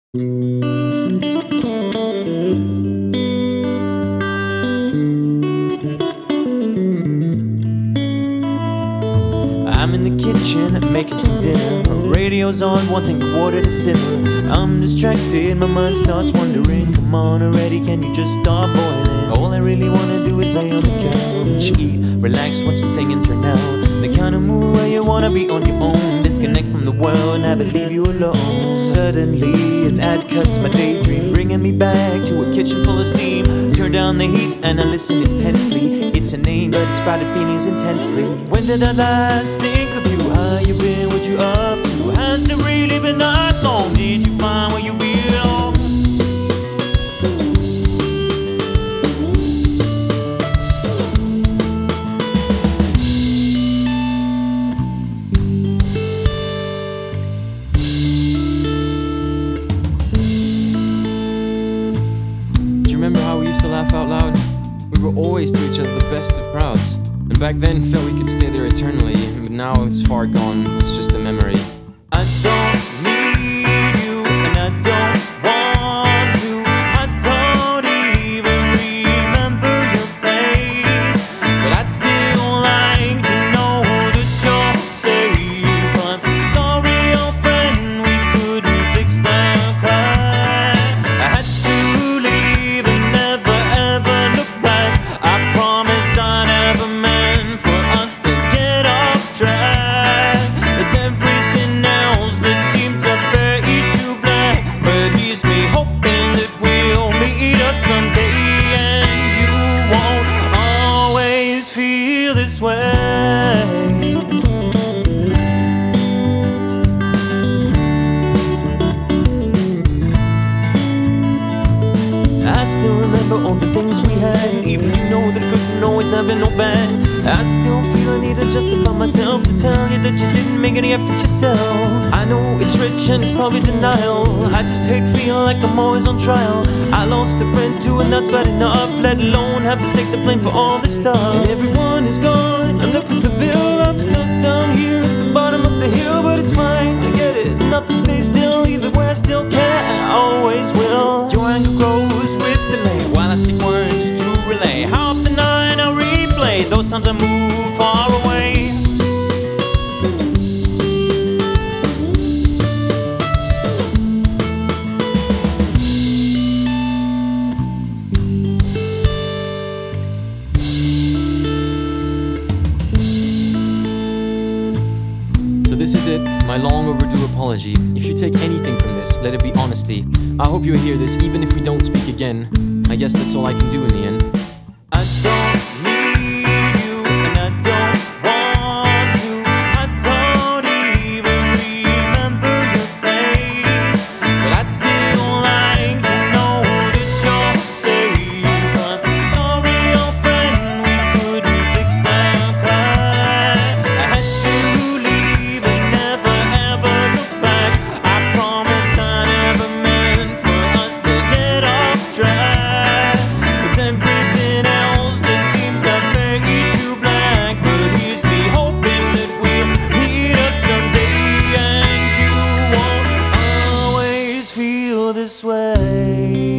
I'm in the kitchen making some dinner. Radio's on, wanting the water to simmer. I'm distracted, my mind starts wandering. Come on already, can you just stop boiling? All I really wanna do is lay on the couch, eat, relax, watch something and turn out. The kind of mood where you wanna be on your own, disconnect from the world and have it leave you alone. Suddenly an ad cuts my daydream, bringing me back to a kitchen full of steam. Turn down the heat and I listen intently. It's a name, but it's sprouted feelings intensely. When did I last think of you? How you been? What you up to? Has it really been that long? Did you find where you belong? Do you remember how we used to laugh out loud? We were always to each other the best of crowds. And back then felt we could stay there eternally. But now it's far gone, it's just a memory. I don't need you and I don't want to. I don't even remember your face, but I'd still like to know that you're safe. I'm sorry, old friend, we couldn't fix that crack. I had to leave and never ever look back. I promised I never meant for us to get off track. It's everything else that seemed to fade to black, but here's me hoping that we'll meet up someday, and you won't always feel this way. I still remember all the things we had, even you know that it couldn't always have been no bad. I still feel I need to justify myself to tell you that you didn't make any effort yourself. I know it's rich and it's probably denial. I just hate feeling like I'm always on trial. I lost a friend too and that's bad enough, let alone have to take the blame for all this stuff. And everyone is gone, I'm left with the bill. I'm stuck down here at the bottom of the hill, but it's fine, I get it, nothing stays still. Either way I still care, I always will. Your anger grows with delay while I seek words to relay how often I now replay those times I move far away. So this is it, my long overdue apology. If you take anything from this, let it be honesty. I hope you hear this even if we don't speak again. I guess that's all I can do in the end. I don't need you and I don't want to. I don't even remember your face, but I'd still like to know that you're safe. I'm sorry, old friend, we couldn't fix that crack. I had to leave and never ever look back. I promise I never meant for us to get off track. It's everything else that seems to fade to black, but here's me hoping that we'll meet up someday, and you won't always feel this way.